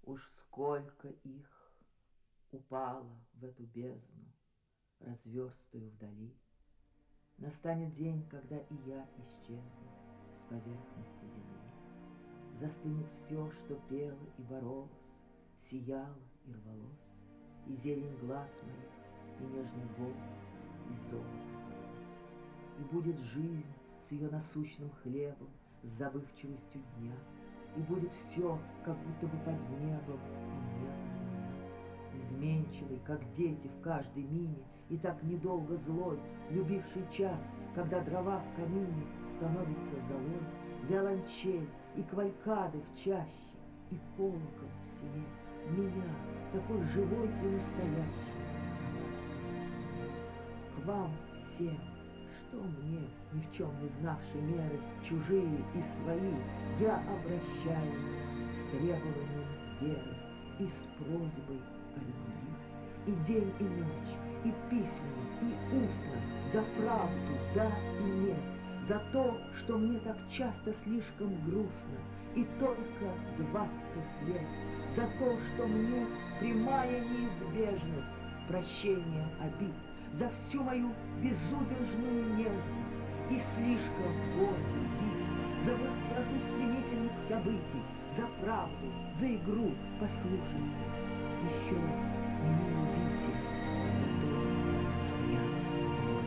Уж сколько их упало в эту бездну, разверстую вдали. Настанет день, когда и я исчезну с поверхности земли. Застынет все, что пело и боролось, сияло и рвалось, и зелень глаз моих, и нежный голос, и золото полос. И будет жизнь с ее насущным хлебом, с забывчивостью дня, и будет все, как будто бы под небом, и не было меня. Изменчивый, как дети в каждой мине, и так недолго злой, любивший час, когда дрова в камине становится золой, виолончель и кавалькады в чаще, и колокол в селе, меня, такой живой и настоящий, на ласковом земле. К вам всем, что мне, ни в чем не знавшей меры, чужие и свои, я обращаюсь с требованием веры и с просьбой о любви. И день, и ночь, и письменно, и устно, за правду, да и нет, за то, что мне так часто слишком грустно, и только 20 лет, за то, что мне прямая неизбежность прощения обид, за всю мою безудержную нежность и слишком гордый вид, за быстроту стремительных событий, за правду, за игру, послушайте, еще меня любите за то, что я мой.